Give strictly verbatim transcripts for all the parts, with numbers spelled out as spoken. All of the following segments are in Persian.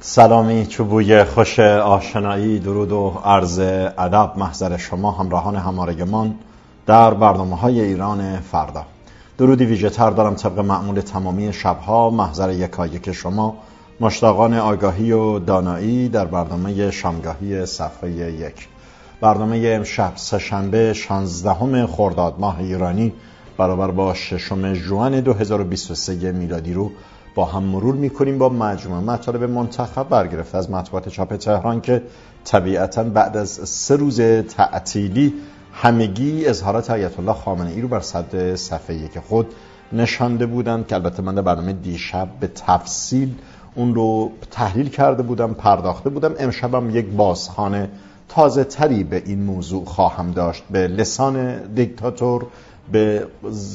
سلامی، چوبوی خوش آشنایی، درود و عرض ادب محضر شما همراهان همارگمان در برنامه‌های ایران فردا. درودی ویژه تر دارم طبق معمول تمامی شبها محضر یکایک شما مشتاقان آگاهی و دانایی در برنامه شامگاهی صفحه یک. برنامه امشب سه‌شنبه شانزدهم خرداد ماه ایرانی برابر با ششم ژوئن دو هزار و بیست و سه میلادی رو با هم مرور میکنیم با مجموعه مطالب منتخب برگرفته از مطبوعات چاپ تهران که طبیعتاً بعد از سه روز تعطیلی همگی اظهارات آیت الله خامنه‌ای رو بر صدر صفحه یک خود نشانده بودند که البته من در برنامه دیشب به تفصیل اون رو تحلیل کرده بودم، پرداخته بودم. امشبم یک بازخوان تازه تری به این موضوع خواهم داشت. به لسان دیکتاتور، به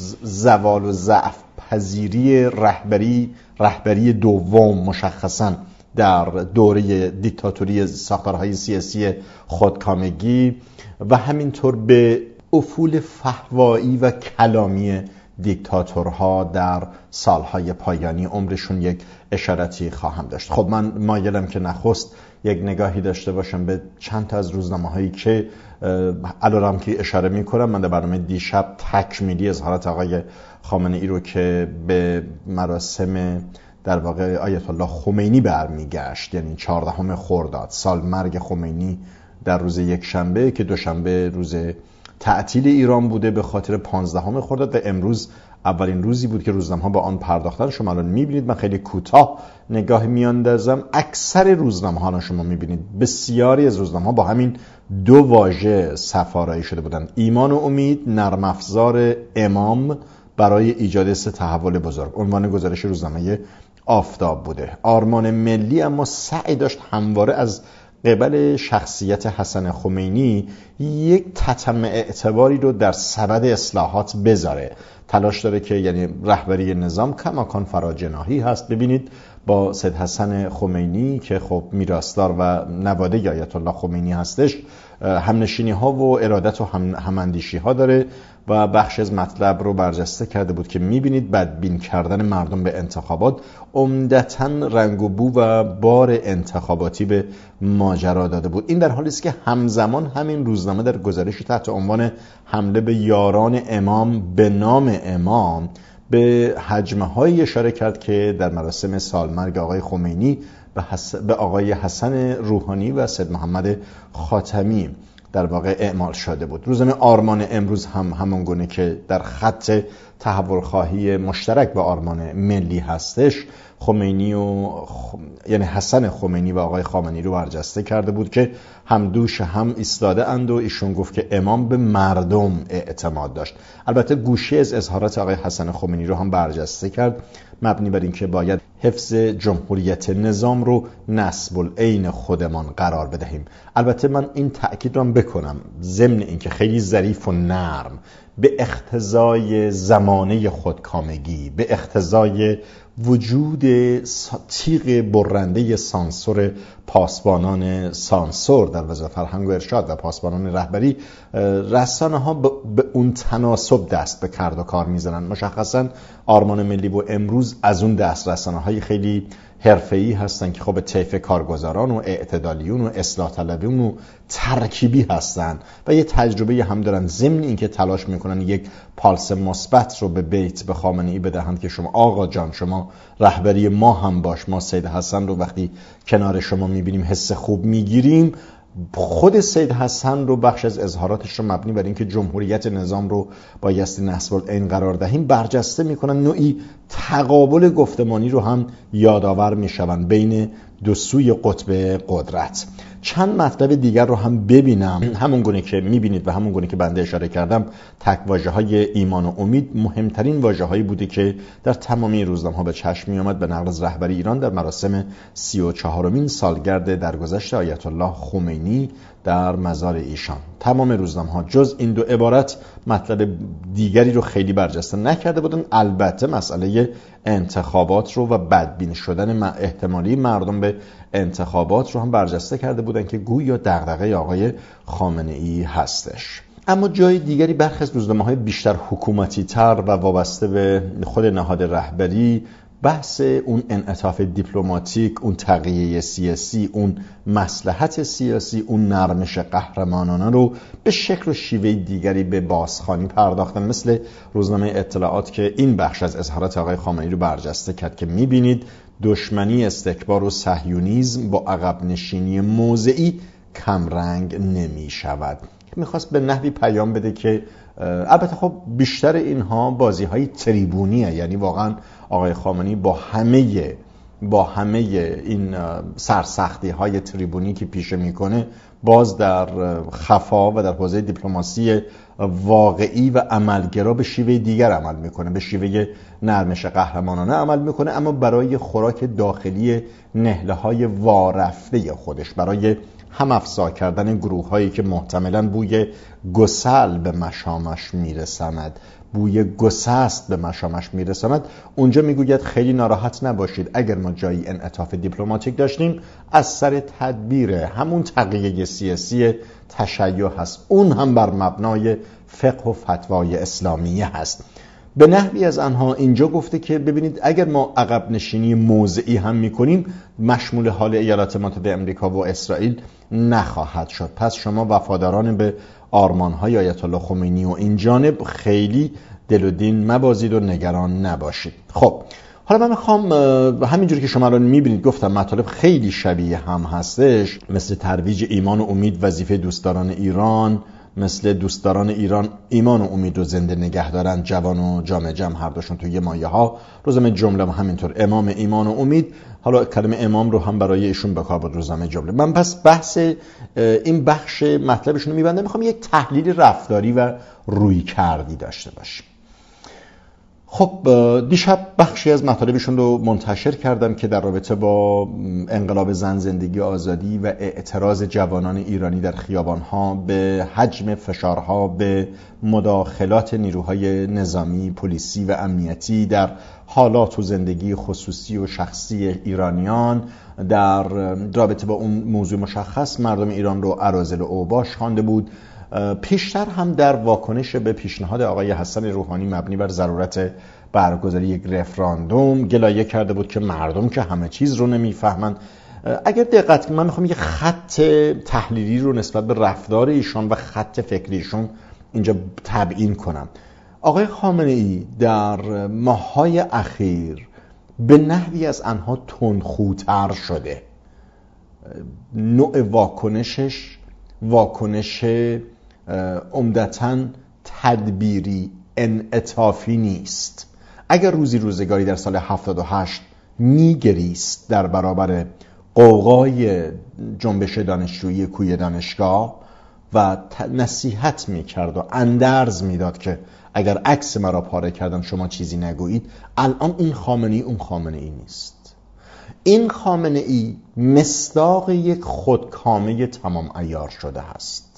زوال و ضعف پذیری رهبری رهبری دوم مشخصاً در دوره دیکتاتوری ساختارهای سیاسی خودکامگی و همینطور به افول فحوایی و کلامی دیکتاتورها در سالهای پایانی عمرشون یک اشارتی خواهم داشت. خب من مایلم که نخست یک نگاهی داشته باشم به چند تا از روزنامه‌هایی که علارم که اشاره می‌کنم. من در برنامه دیشب تکمیلی اظهارات آقای خامنه‌ای رو که به مراسم در واقع آیت الله خمینی برمیگشت، یعنی چهاردهم خرداد، سال مرگ خمینی در روز یک شنبه که دوشنبه روز تعطیل ایران بوده به خاطر پانزدهم خرداد و امروز اولین روزی بود که روزنامه‌ها با آن پرداختن. شما الان می‌بینید من خیلی کوتاه نگاه میاندازم. اکثر روزنامه‌ها رو شما می‌بینید، بسیاری از روزنامه‌ها با همین دو واژه صف‌آرایی شده بودند: ایمان و امید، نرم افزار امام برای ایجاد سه تحول بزرگ. عنوان گزارش روزنامه آفتاب بوده. آرمان ملی اما سعی داشت همواره از قبل شخصیت حسن خمینی یک تتم اعتباری رو در سبد اصلاحات بذاره. تلاش داره که یعنی رهبری نظام کماکان فراجناحی هست. ببینید با سید حسن خمینی که خب میراثدار و نواده آیت الله خمینی هستش همنشینی ها و ارادت و هم هماندیشی ها داره و بخش از مطلب رو برجسته کرده بود که میبینید بدبین کردن مردم به انتخابات عمدتاً رنگ و بو و بار انتخاباتی به ماجرا داده بود. این در حالی است که همزمان همین روزنامه در گزارشی تحت عنوان حمله به یاران امام به نام امام به هجمه‌هایی اشاره کرد که در مراسم سالمرگ آقای خمینی به, حس... به آقای حسن روحانی و سید محمد خاتمی در واقع اعمال شده بود. روزنامه آرمان امروز هم همون گونه که در خط تحول خواهی مشترک با آرمان ملی هستش، خمینی و خ... یعنی حسن خمینی و آقای خامنه‌ای رو برجسته کرده بود که هم دوش هم ایستاده اند و ایشون گفت که امام به مردم اعتماد داشت. البته گوشه از اظهارات آقای حسن خمینی رو هم برجسته کرد مبنی بر اینکه باید حفظ جمهوریت نظام رو نسب العین خودمان قرار بدهیم. البته من این تأکید رو هم بکنم ضمن اینکه خیلی ظریف و نرم به اقتضای زمانه خودکامگی، به اقتضای وجود تیغ برنده سانسور پاسبانان سانسور در وزارت فرهنگ و ارشاد و پاسبانان رهبری، رسانه ها به اون تناسب دست به کرد و کار میزنن. مشخصا آرمان ملی و امروز از اون دست رسانه های خیلی حرفه‌ای هستن که خب طیف کارگزاران و اعتدالیون و اصلاح طلبیون و ترکیبی هستن و یه تجربه هم دارن، ضمن اینکه تلاش میکنن یک پالس مثبت رو به بیت به خامنه‌ای بدهند که شما آقا جان شما رهبری ما هم باش، ما سید حسن رو وقتی کنار شما میبینیم حس خوب میگیریم. خود سید حسن رو بخش از اظهاراتش رو مبنی بر اینکه جمهوریت نظام رو بایستی نسب العین قرار دهیم برجسته میکنن. نوعی تقابل گفتمانی رو هم یادآور میشون بین دو سوی قطب قدرت. چند مطلب دیگر رو هم ببینم. همون گونه که میبینید و همون گونه که بنده اشاره کردم، تک واژه های ایمان و امید مهمترین واژه هایی بوده که در تمامی روزنامه‌ها به چشم می آمد به نقل از رهبری ایران در مراسم سی و چهارمین سالگرد درگذشت آیت الله خمینی در مزار ایشان. تمام روزنامه‌ها جز این دو عبارت مطلب دیگری رو خیلی برجسته نکرده بودن. البته مسئله انتخابات رو و بدبین شدن احتمالی مردم به انتخابات رو هم برجسته کرده بودن که گویا دغدغه آقای خامنه‌ای هستش. اما جای دیگری برخی از روزنامه‌های بیشتر حکومتی تر و وابسته به خود نهاد رهبری بحث اون انعطاف دیپلماتیک، اون تقیه سیاسی، اون مصلحت سیاسی، اون نرمش قهرمانانه رو به شکل و شیوه دیگری به بازخوانی پرداختن، مثل روزنامه اطلاعات که این بخش از اظهارات آقای خامنه‌ای رو برجسته کرد که می‌بینید دشمنی استکبار و صهیونیسم با عقب نشینی موضعی کمرنگ نمی‌شود. می‌خواست به نحوی پیام بده که البته خب بیشتر اینها بازی‌های تریبونیه، یعنی واقعاً آقای خامنه‌ای با همه با همه این سرسختی‌های تریبونی که پیشه میکنه باز در خفا و در حوزه دیپلماسی واقعی و عملگرا به شیوه دیگر عمل میکنه، به شیوه نرمش قهرمانانه عمل میکنه، اما برای خوراک داخلی نهله‌های وارفته خودش، برای هم افزا کردن گروه‌هایی که محتملاً بوی گسل به مشامش میرساند، بوی گسست به مشامش میرساند، اونجا میگوید خیلی ناراحت نباشید، اگر ما جایی انعطاف دیپلماتیک داشتیم از سر تدبیر همون تقیه سیاسی تشیع هست، اون هم بر مبنای فقه و فتوای اسلامیه هست. به نحوی از آنها اینجا گفته که ببینید اگر ما عقب نشینی موضعی هم میکنیم مشمول حال ایالات متحده آمریکا و اسرائیل نخواهد شد، پس شما وفاداران به آرمان‌های آیت الله خمینی و این جانب خیلی دل و دین مبازید و نگران نباشید. خب حالا من میخوام همینجوری که شما الان میبینید گفتم مطالب خیلی شبیه هم هستش، مثل ترویج ایمان و امید وظیفه دوستداران ایران، مثل دوستداران ایران ایمان و امید رو زنده نگه دارن، جوان و جامع جمع هر دوشون توی مایه ها، روزنامه جمله هم همینطور امام ایمان و امید، حالا کلمه امام رو هم برای ایشون به کار برد روزنامه جمله. من پس بحث این بخش مطلبشون رو میبندم، میخوام یک تحلیل رفتاری و روی کردی داشته باشیم. خب دیشب بخشی از مطالبشون رو منتشر کردم که در رابطه با انقلاب زن، زندگی، آزادی و اعتراض جوانان ایرانی در خیابانها به حجم فشارها، به مداخلات نیروهای نظامی، پلیسی و امنیتی در حالات و زندگی خصوصی و شخصی ایرانیان، در رابطه با اون موضوع مشخص مردم ایران رو اراذل و اوباش خوانده بود. پیشتر هم در واکنش به پیشنهاد آقای حسن روحانی مبنی بر ضرورت برگزاری یک رفراندوم گلایه کرده بود که مردم که همه چیز رو نمیفهمن. اگر دقت کنید من میخوام یک خط تحلیلی رو نسبت به رفتار ایشون و خط فکریشون اینجا تبیین کنم. آقای خامنه‌ای در ماه‌های اخیر به نحوی از آنها تندخوتر شده، نوع واکنشش واکنش عمدتاً تدبیری انعطافی نیست. اگر روزی روزگاری در سال هفتاد و هشت میگریست در برابر قوقای جنبش دانشجویی کوی دانشگاه و نصیحت میکرد و اندرز میداد که اگر عکس مرا پاره کردن شما چیزی نگویید، الان این خامنه‌ای اون خامنه‌ای نیست. این خامنه‌ای مصداق یک خودکامه تمام عیار شده است.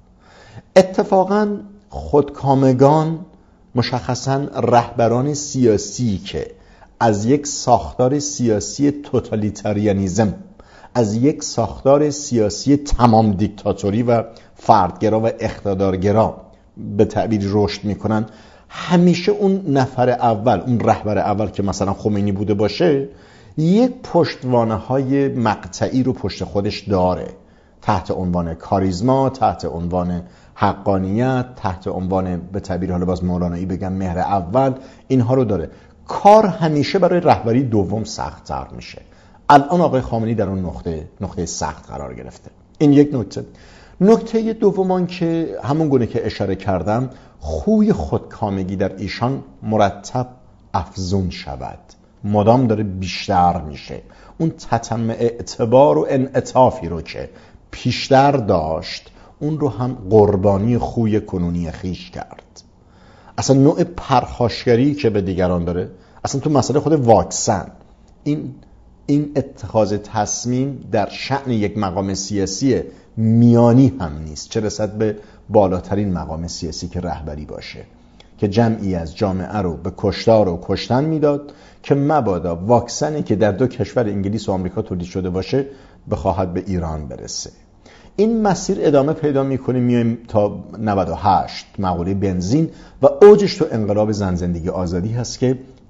اتفاقاً خودکامگان مشخصاً رهبران سیاسی که از یک ساختار سیاسی توتالیتاریانیزم، از یک ساختار سیاسی تمام دیکتاتوری و فردگرا و اقتدارگرا به تعبیری رشد میکنن، همیشه اون نفر اول، اون رهبر اول که مثلا خمینی بوده باشه، یک پشتوانه های مقطعی رو پشت خودش داره، تحت عنوان کاریزما، تحت عنوان حقانیت، تحت عنوان به تعبیر حالا باز مولانایی بگم مهر اول، اینها رو داره. کار همیشه برای رهبری دوم سخت‌تر میشه. الان آقای خامنه‌ای در اون نقطه نقطه سخت قرار گرفته. این یک نکته. نکته دومان که همون گونه که اشاره کردم، خوی خودکامگی در ایشان مرتب افزون شود، مدام داره بیشتر میشه. اون تتم اعتبار و انعطافی رو که پیشتر داشت اون رو هم قربانی خوی کنونی خیش کرد. اصلا نوع پرخاشگری که به دیگران داره، اصلا تو مسئله خود واکسن، این این اتخاذ تصمیم در شأن یک مقام سیاسی میانی هم نیست، چه رسد به بالاترین مقام سیاسی که رهبری باشه، که جمعی از جامعه رو به کشتار و کشتن میداد که مبادا واکسنی که در دو کشور انگلیس و آمریکا تولید شده باشه بخواهد به ایران برسه. این مسیر ادامه پیدا میکنه، میایم تا نود و هشت مقوله بنزین و اوجش تو انقلاب زن، زندگی، آزادی هست که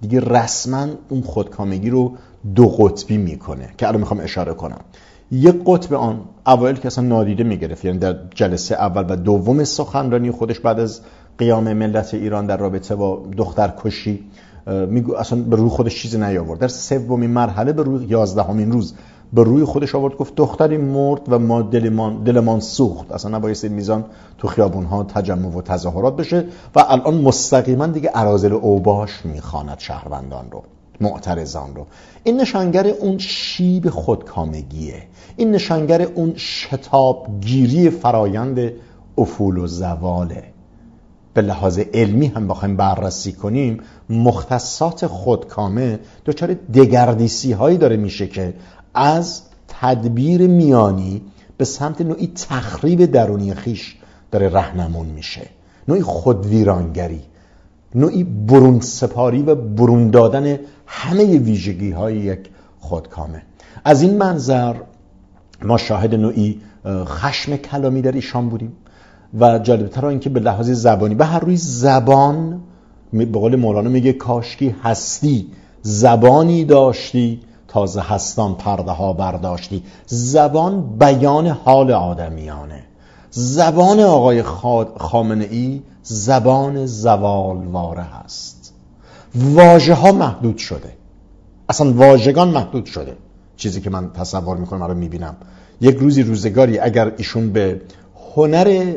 دیگه رسما اون خودکامگی رو دو قطبی میکنه که الان میخوام اشاره کنم. یک قطب آن اوایل که اصلا نادیده میگرفت، یعنی در جلسه اول و دوم سخنرانی خودش بعد از قیام ملت ایران در رابطه با دخترکشی میگو اصلا به روی خودش چیزی نیاورد. در سومین مرحله به روی یازدهمین روز به روی خودش آورد، گفت دختری مرد و ما دلمان دلمان سوخت، اصلا نبایستی میزان تو خیابون‌ها تجمع و تظاهرات بشه و الان مستقیما دیگه اراذل اوباش میخواند شهروندان رو، معترضان رو. این نشانگر اون شیب خودکامگیه، این نشانگر اون شتابگیری فرایند افول و زواله. به لحاظ علمی هم بخوایم بررسی کنیم، مختصات خودکامه دچار دگردیسی هایی داره میشه که از تدبیر میانی به سمت نوعی تخریب درونی خیش داره راهنمون میشه، نوعی خودویرانگری، نوعی برون سپاری و برون دادن همه ویژگی های یک خودکامه. از این منظر ما شاهد نوعی خشم کلامی در ایشان بودیم و جالبتر اینکه به لحاظ زبانی به هر روی زبان، به قول مولانا میگه کاشکی هستی زبانی داشتی، تازه هستان پرده ها برداشتی. زبان بیان حال آدمیانه. زبان آقای خامنه ای زبان زوالواره هست. واژه ها محدود شده، اصلا واژگان محدود شده. چیزی که من تصور میکنم رو میبینم، یک روزی روزگاری اگر ایشون به هنر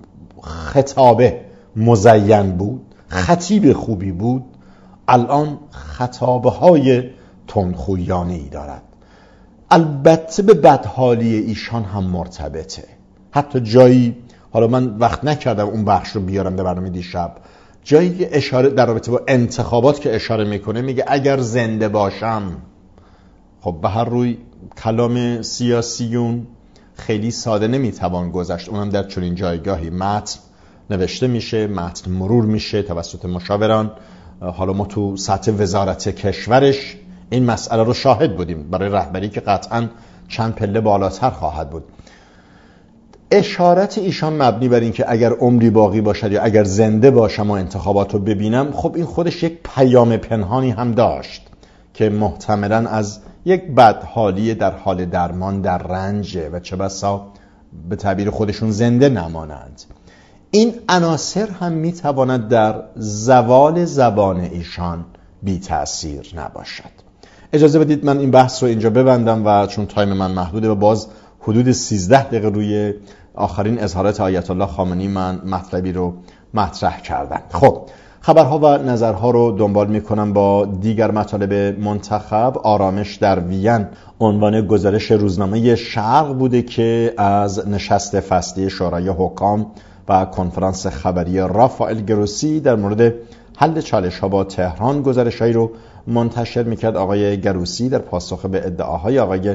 خطابه مزین بود، خطیب خوبی بود، الان خطابه های تندخویانه ای دارد. البته به بدحالی ایشان هم مرتبطه. حتی جایی، حالا من وقت نکردم اون بخش رو بیارم در برنامه دیشب، جایی که اشاره در رابطه با انتخابات که اشاره میکنه، میگه اگر زنده باشم. خب به هر روی کلام سیاسیون خیلی ساده نمیتوان گذشت، اونم در چنین جایگاهی. متن نوشته میشه، متن مرور میشه توسط مشاوران. حالا ما تو سطح وزارت کشورش این مسئله رو شاهد بودیم، برای رهبری که قطعاً چند پله بالاتر خواهد بود. اشارت ایشان مبنی بر این که اگر عمری باقی باشد یا اگر زنده باشم و انتخابات رو ببینم، خب این خودش یک پیام پنهانی هم داشت که محتملاً از یک بدحالی در حال درمان در رنجه و چه بسا به تعبیر خودشون زنده نمانند. این عناصر هم میتواند در زوال زبان ایشان بی تأثیر نباشد. اجازه بدید من این بحث رو اینجا ببندم و چون تایم من محدوده و باز حدود سیزده دقیقه روی آخرین اظهارات آیت الله خامنه‌ای من مطلبی رو مطرح کردم. خب خبرها و نظرها رو دنبال میکنم با دیگر مطالب منتخب. آرامش در وین عنوان گزارش روزنامه شرق بوده که از نشست فصلی شورای حکام و کنفرانس خبری رافائل گروسی در مورد حل چالش‌ها با تهران گزارش‌هایی رو منتشر میکرد. آقای گروسی در پاسخ به ادعاهای آقای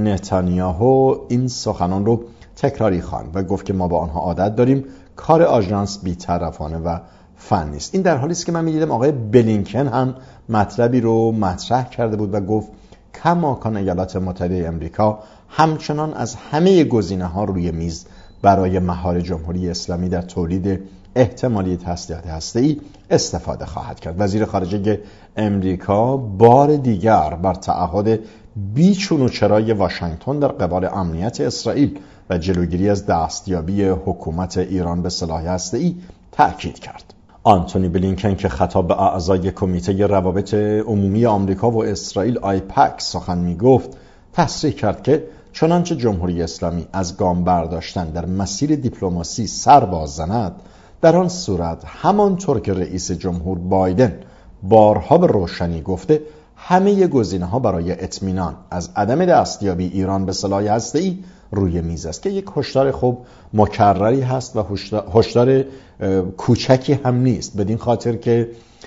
نتانیاهو این سخنان رو تکراری خواند و گفت که ما با آنها عادت داریم، کار آژانس بی‌طرفانه و فن نیست. این در حالی است که من می‌دیدم آقای بلینکن هم مطلبی رو مطرح کرده بود و گفت کماکان ایالات متحده آمریکا همچنان از همه گزینه‌ها روی میز برای مهار جمهوری اسلامی در تولید احتمالی تسلیحات هسته‌ای استفاده خواهد کرد. وزیر خارجه امریکا بار دیگر بر تعهد بیچون و چرای واشنگتن در قبال امنیت اسرائیل و جلوگیری از دستیابی حکومت ایران به سلاح هسته‌ای تأکید کرد. آنتونی بلینکن که خطاب به اعضای کمیته روابط عمومی آمریکا و اسرائیل آیپک سخن می‌گفت، تصریح کرد که چنانچه جمهوری اسلامی از گام برداشتن در مسیر دیپلماسی سر باز زند، در آن صورت همانطور که رئیس جمهور بایدن بارها به روشنی گفته، همه گزینه‌ها برای اطمینان از عدم دستیابی ایران به سلاح هسته‌ای روی میز است، که یک هشدار خوب مکرری هست و هشدار کوچکی هم نیست، بدین خاطر که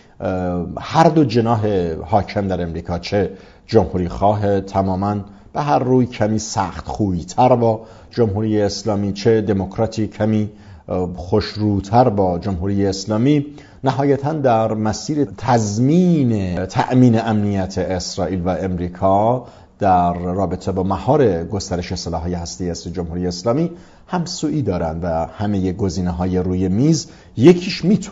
هر دو جناح حاکم در امریکا، چه جمهوری خواه تماماً به هر روی کمی سخت خوی‌تر با جمهوری اسلامی، چه دموکراتی کمی خوشروتر با جمهوری اسلامی، نهایتاً در مسیر تضمین تأمین امنیت اسرائیل و امریکا در رابطه با مهار گسترش سلاح‌های هسته‌ای است جمهوری اسلامی همسویی دارند و همه گزینه‌های روی میز یکیش میتونه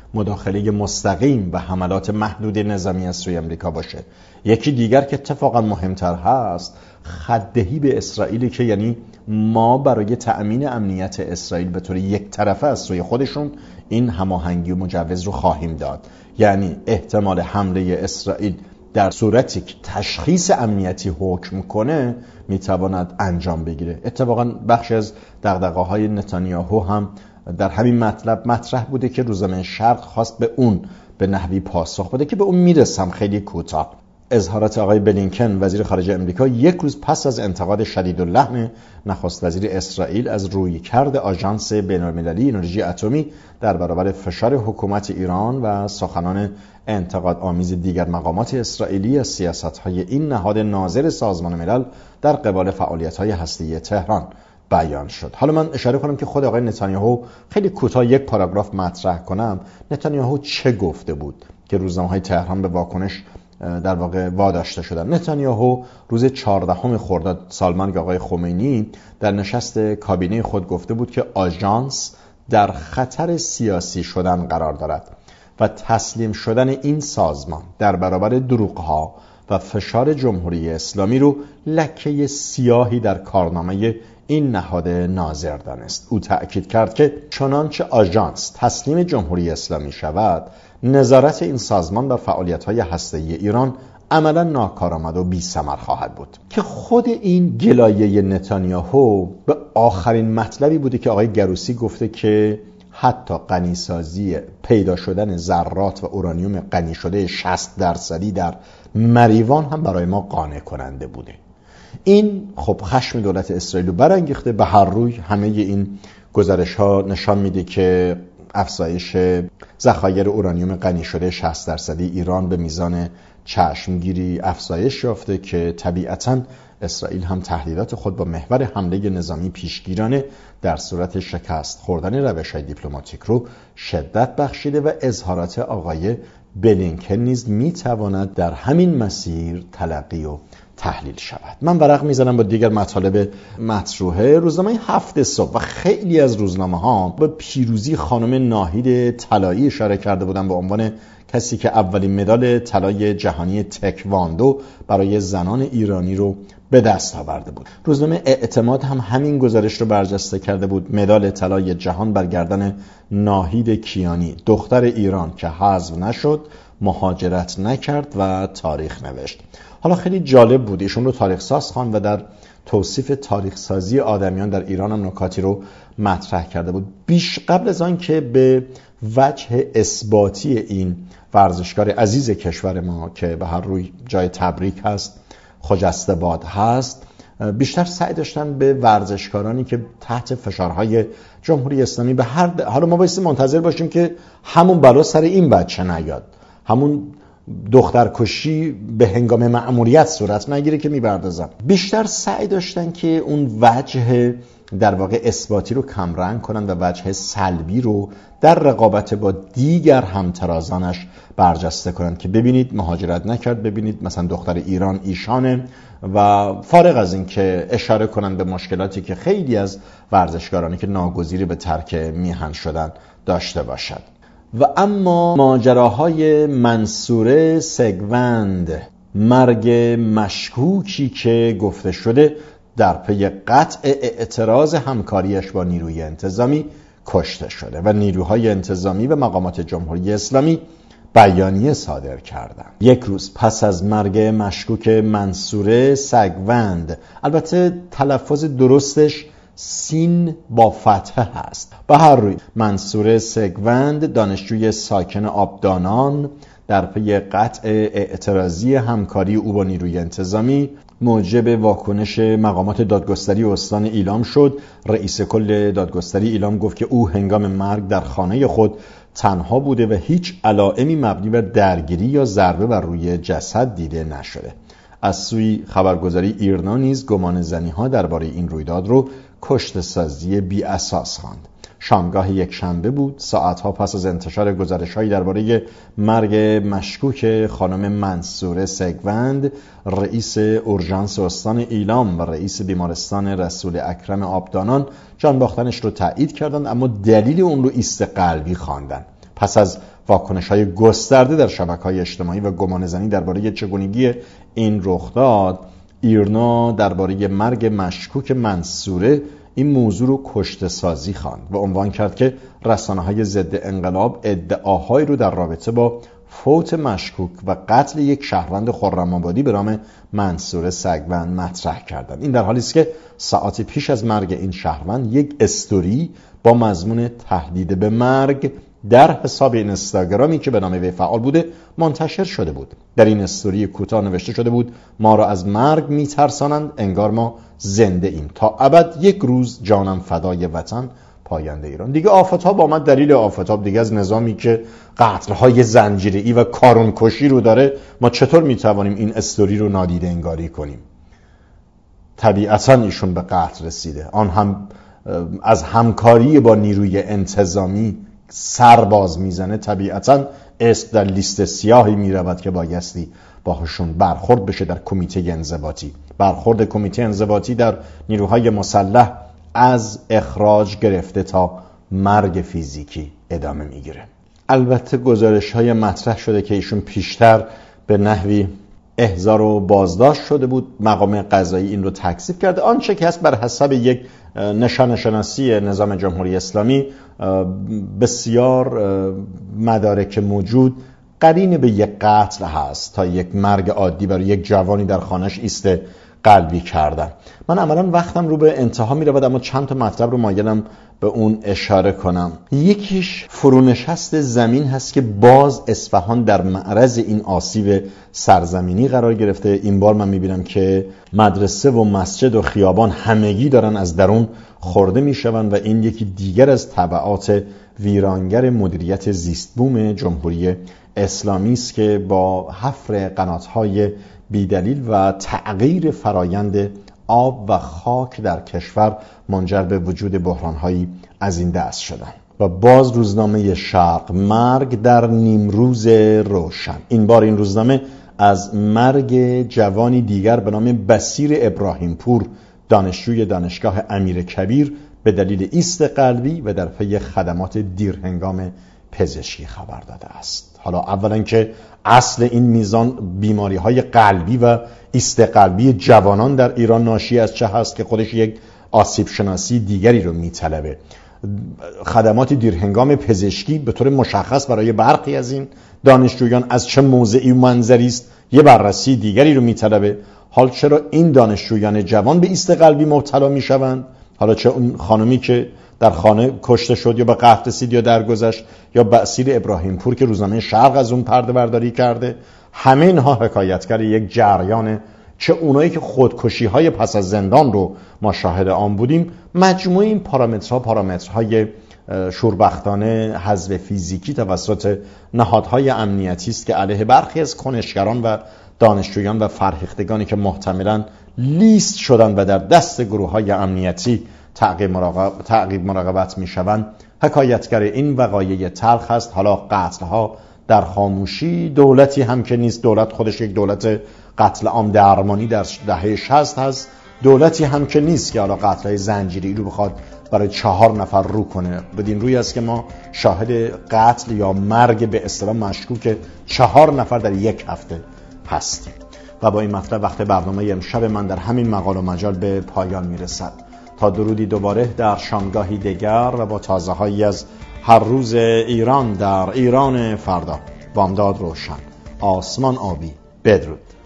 مداخله مستقیم و حملات محدود نظامی از سوی امریکا باشه. یکی دیگر که اتفاقا مهمتر هست، خط‌دهی به اسرائیل، که یعنی ما برای تأمین امنیت اسرائیل به طور یک طرفه از سوی خودشون این هماهنگی و مجوز رو خواهیم داد. یعنی احتمال حمله اسرائیل در صورتی که تشخیص امنیتی حکم کنه میتواند انجام بگیره. اتفاقا بخشی از دغدغه‌های نتانیاهو هم در همین مطلب مطرح بوده که روزنامه شرق خواست به اون به نحوی پاسخ بده که به اون میرسم. خیلی کوتاه اظهارات آقای بلینکن وزیر خارجه امریکا یک روز پس از انتقاد شدیداللحن نخست وزیر اسرائیل از رویکرد آژانس بین‌المللی انرژی اتمی در برابر فشار حکومت ایران و سخنان انتقاد آمیز دیگر مقامات اسرائیلی از سیاست‌های این نهاد ناظر سازمان ملل در قبال فعالیت‌های هسته‌ای تهران بیان شد. حالا من اشاره کنم که خود آقای نتانیاهو، خیلی کوتاه یک پاراگراف مطرح کنم، نتانیاهو چه گفته بود که روزنامه‌های تهران به واکنش در واقع واداشته شدن. نتانیاهو روز چهاردهم خرداد سالمرگ آقای خمینی در نشست کابینه خود گفته بود که آژانس در خطر سیاسی شدن قرار دارد و تسلیم شدن این سازمان در برابر دروغ‌ها و فشار جمهوری اسلامی رو لکه سیاهی در کارنامه این نهاد ناظر دانست. او تأکید کرد که چنانچه آژانس تسلیم جمهوری اسلامی شود، نظارت این سازمان بر فعالیت‌های هسته‌ای ایران عملاً ناکارآمد و بی‌ثمر خواهد بود. که خود این گلایه نتانیاهو به آخرین مطلبی بوده که آقای گروسی گفته که حتی غنیسازی پیدا شدن ذرات و اورانیوم غنی شده شصت درصدی در مریوان هم برای ما قانع کننده بوده. این خب خشم دولت اسرائیل رو برانگیخته. به هر روی همه این گزارش‌ها نشان میده که افزایش ذخایر اورانیوم غنی شده شصت درصدی ایران به میزان چشمگیری افزایش یافته که طبیعتاً اسرائیل هم تهدیدات خود با محور حمله نظامی پیشگیرانه در صورت شکست خوردن روش‌های دیپلماتیک رو شدت بخشیده و اظهارات آقای بلینکن نیز میتواند در همین مسیر تلقی و تحلیل شود. من ورق میزنم با دیگر مطالب مطروحه. روزنامه هفت صبح و خیلی از روزنامه ها به پیروزی خانم ناهید طلایی اشاره کرده بودن به عنوان کسی که اولین مدال طلای جهانی تکواندو برای زنان ایرانی رو به دست آورده بود. روزنامه اعتماد هم همین گزارش رو برجسته کرده بود. مدال طلای جهان بر گردن ناهید کیانی، دختر ایران که حذف نشد، مهاجرت نکرد و تاریخ نوشت. حالا خیلی جالب بود، ایشون رو تاریخ ساز خواند و در توصیف تاریخ سازی آدمیان در ایران هم نکاتی رو مطرح کرده بود. بیش قبل از آن که به وجه اثباتی این ورزشکار عزیز کشور ما که به هر روی جای تبریک هست، خجسته باد هست، بیشتر سعی داشتن به ورزشکارانی که تحت فشارهای جمهوری اسلامی به هر د... حالا ما بایستی منتظر باشیم که همون بلا سر این بچه نیاد، همون دخترکشی به هنگام مأموریت صورت نگیره که میبردازم. بیشتر سعی داشتن که اون وجه در واقع اثباتی رو کمرنگ کنن و وجه سلبی رو در رقابت با دیگر همترازانش برجسته کنن که ببینید مهاجرت نکرد، ببینید مثلا دختر ایران ایشانه، و فارغ از این که اشاره کنن به مشکلاتی که خیلی از ورزشکارانی که ناگزیر به ترک میهن شدن داشته باشد. و اما ماجراهای منصوره سگوند، مرگ مشکوکی که گفته شده در پی قطع اعتراض همکاریش با نیروی انتظامی کشته شده و نیروهای انتظامی و مقامات جمهوری اسلامی بیانیه صادر کردند. یک روز پس از مرگ مشکوک منصوره سگوند، البته تلفظ درستش سین با فتحه هست. به هر روی منصوره سگوند، دانشجوی ساکن آبدانان، در پی قطع اعتراضی همکاری او با نیروی انتظامی موجب واکنش مقامات دادگستری استان ایلام شد. رئیس کل دادگستری ایلام گفت که او هنگام مرگ در خانه خود تنها بوده و هیچ علائمی مبنی بر درگیری یا ضربه بر روی جسد دیده نشده. از سوی خبرگزاری ایرنا نیز گمان زنی‌ها درباره این رویداد رو کشته‌سازی بی اساس خواند. شامگاه یک شنبه بود، ساعتها پس از انتشار گزارش‌هایی درباره مرگ مشکوک خانم منصوره سگوند، رئیس اورژانس استان ایلام و رئیس بیمارستان رسول اکرم آبدانان جان باختنش رو تایید کردند، اما دلیل اون رو ایست قلبی خواندند. پس از واکنش‌های گسترده در شبکه‌های اجتماعی و گمانه‌زنی درباره چگونگی این رخداد، ایرنا درباره مرگ مشکوک منصوره این موضوع رو کشته‌سازی خواند و عنوان کرد که رسانه‌های ضد انقلاب ادعاهایی رو در رابطه با فوت مشکوک و قتل یک شهروند خرم‌آبادی به نام منصور سگبند مطرح کردند. این در حالی است که ساعات پیش از مرگ این شهروند یک استوری با مضمون تهدید به مرگ در حساب اینستاگرامی که به نام وی فعال بوده منتشر شده بود. در این استوری کوتاه نوشته شده بود: ما را از مرگ میترسانند، انگار ما زنده ایم، تا ابد یک روز جانم فدای وطن، پاینده ایران. دیگه آفتاب آمد. دلیل آفتاب دیگه از نظامی که قتل‌های زنجیره‌ای و کارونکشی رو داره، ما چطور میتوانیم این استوری رو نادیده انگاری کنیم؟ طبیعتاً ایشون به قتل رسیده، آن هم از همکاری با نیروی انتظامی سر باز میزنه. طبیعتاً اسم در لیست سیاهی میرود که بایستی باهاشون برخورد بشه در کمیته انضباطی. برخورد کمیته انضباطی در نیروهای مسلح از اخراج گرفته تا مرگ فیزیکی ادامه میگیره. البته گزارش‌های مطرح شده که ایشون پیشتر به نحوی احضار و بازداشت شده بود. مقام قضایی این رو تکذیب کرده. آنچه که هست بر حسب یک نشان شناسی نظام جمهوری اسلامی بسیار مدارک موجود قرین به یک قتل هست تا یک مرگ عادی برای یک جوانی در خانه‌اش ایست قلبی کردن. من عملاً وقتم رو به انتها می رود، اما چند تا مطلب رو مایلم به اون اشاره کنم. یکیش فرونشست زمین هست که باز اصفهان در معرض این آسیب سرزمینی قرار گرفته. این بار من می بینم که مدرسه و مسجد و خیابان همگی دارن از درون خورده می شوند و این یکی دیگر از تبعات ویرانگر مدیریت زیست بوم جمهوری اسلامی است که با حفر قنات‌های بیدلیل و تغییر فرایند آب و خاک در کشور منجر به وجود بحران‌هایی از این دست شدن. و باز روزنامه شرق: مرگ در نیمروز روشن. این بار این روزنامه از مرگ جوانی دیگر به نام بصیر ابراهیم پور، دانشجوی دانشگاه امیرکبیر، به دلیل ایست قلبی و در پی خدمات دیرهنگام پزشکی خبر داده است. حالا اولا که اصل این میزان بیماری های قلبی و ایست قلبی جوانان در ایران ناشی از چه هست که خودش یک آسیب شناسی دیگری رو میطلبه. خدمات دیرهنگام پزشکی به طور مشخص برای برخی از این دانشجویان از چه موضعی و منظری است یه بررسی دیگری رو میطلبه. حال چرا این دانشجویان جوان به ایست قلبی مبتلا میشوند؟ حالا چه اون خانمی که در خانه کشته شد یا به قتل رسید یا درگذشت، یا بصیر ابراهیم پور که روزنامه شرق از اون پرده برداری کرده، همه اینها حکایتگر یک جریان، چه اونایی که خودکشی های پس از زندان رو ما شاهد آن بودیم. مجموعه این پارامترها پارامترهای شوربختانه حذف فیزیکی توسط نهادهای امنیتی است که علیه برخی از کنشگران و دانشجویان و فرهیختگانی که محتملاً لیست شدن و در دست گروه‌های امنیتی تعقیب مراقب تعقیب مراقبت می‌شوند حکایتگر این وقایع تلخ است. حالا قتل‌ها در خاموشی، دولتی هم که نیست، دولت خودش یک دولت قتل عام درمانی در دهه شصت هست، دولتی هم که نیست که حالا قتل‌های زنجیری رو بخواد برای چهار نفر رو کنه. بدین روی است که ما شاهد قتل یا مرگ به اصطلاح مشکوک چهار نفر در یک هفته هستیم. و با این مطلب وقت برنامه امشب من در همین مقال و مجال به پایان میرسد. تا درودی دوباره در شامگاهی دیگر و با تازه هایی از هر روز ایران در ایران فردا. بامداد روشن، آسمان آبی. بدرود.